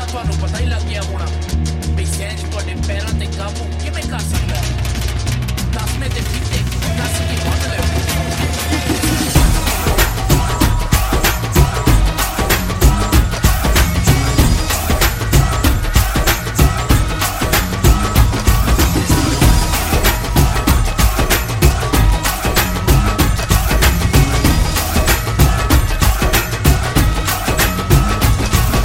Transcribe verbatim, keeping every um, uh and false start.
ਤੁਹਾਨੂੰ ਪਤਾ ਹੀ ਲੱਗ ਗਿਆ ਹੋਣਾ ਵੀ ਸਹਿਜ ਤੁਹਾਡੇ ਪੈਰਾਂ ਤੇ ਕਾਬੂ ਕਿਵੇਂ ਕਰ ਸਕਦਾ। ਦਸਵੇਂ ਤੇ